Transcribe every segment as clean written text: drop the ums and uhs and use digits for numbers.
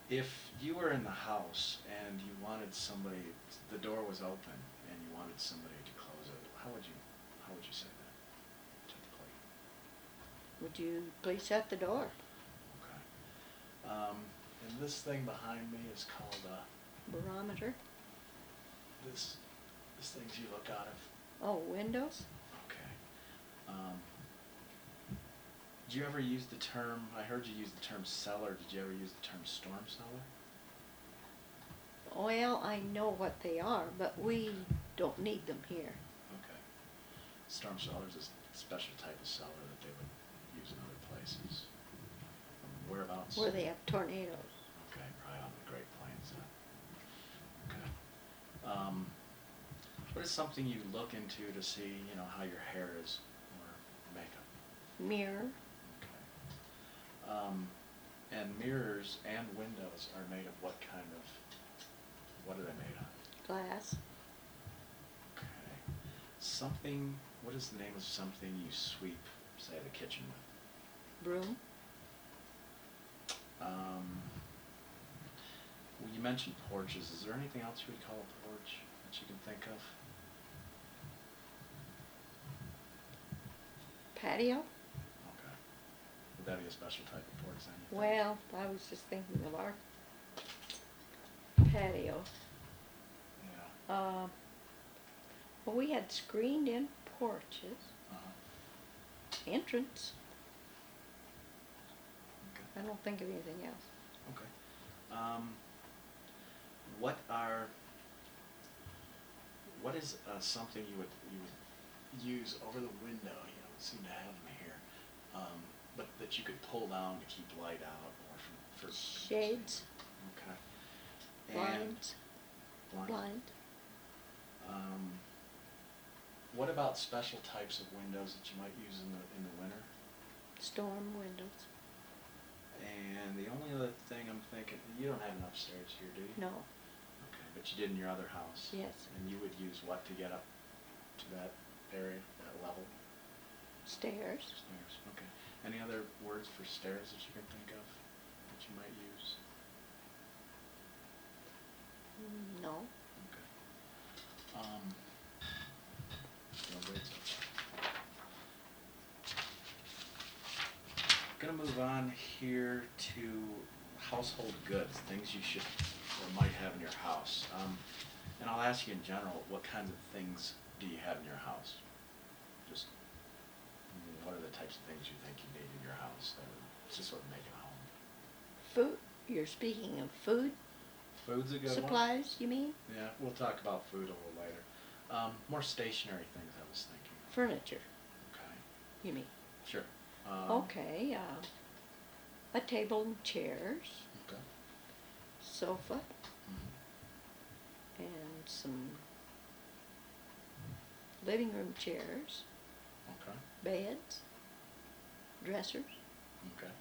If you were in the house and you wanted somebody, the door was open and you wanted somebody to close it, how would you say that typically? Would you please shut the door? Okay. And this thing behind me is called Barometer? this things you look out of. Oh, windows? Okay. Did you ever use the term, I heard you use the term cellar, did you ever use the term storm cellar? Well, I know what they are, but we don't need them here. Okay. Storm cellar is a special type of cellar that they would use in other places. Whereabouts? Where they have tornadoes. Okay, right on the Great Plains then. Okay. What is something you look into to see, how your hair is or makeup? Mirror. Okay. And mirrors and windows are made of what are they made of? Glass. Okay. What is the name of something you sweep, say, the kitchen with? Broom. Well, you mentioned porches. Is there anything else you would call a porch that you can think of? Patio. Okay. Would that be a special type of porch then? You think? Well, I was just thinking of our patio. Yeah. Well, we had screened-in porches. Uh-huh. Entrance. Okay. I don't think of anything else. Okay. What is something you would use over the window? You don't seem to have them here, but that you could pull down to keep light out or for Shades. Okay. Blinds. Blind. Blind. What about special types of windows that you might use in the winter? Storm windows. And the only other thing I'm thinking, you don't have an upstairs here, do you? No. Okay, but you did in your other house. Yes. And you would use what to get up to that area, that level? Stairs. Stairs, okay. Any other words for stairs that you can think of that you might use? No. Okay. No words. Gonna move on here to household goods, things you should or might have in your house. And I'll ask you in general, what kinds of things do you have in your house? Just, what are the types of things you think you need in your house that would just sort of make it a home? Food. You're speaking of food? Food's a good Supplies, you mean? Yeah, we'll talk about food a little later. More stationary things I was thinking. Furniture, Okay. you mean? Sure. Okay, a table and chairs, Okay. sofa, Mm-hmm. and some living room chairs, Okay. beds, dressers, Okay.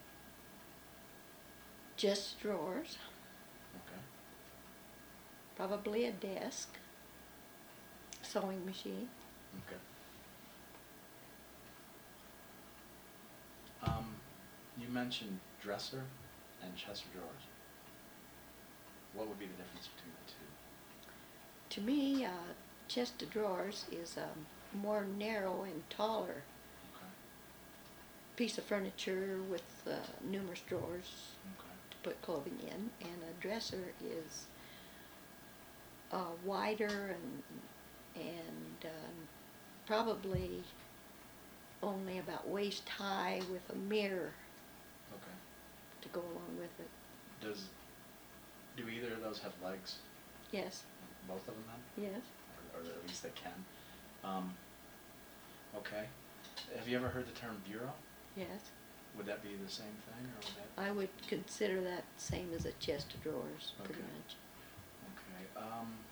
just drawers, Okay. probably a desk, sewing machine. Okay. You mentioned dresser and chest of drawers. What would be the difference between the two? To me, chest of drawers is a more narrow and taller Okay. piece of furniture with numerous drawers Okay. to put clothing in, and a dresser is wider and probably only about waist high with a mirror Okay. to go along with it. Do either of those have legs? Yes, Both of them then? yes. Or at least they can. Okay. Have you ever heard the term bureau? Yes. Would that be the same thing, or would that? I would consider that same as a chest of drawers, pretty Okay. much. Okay.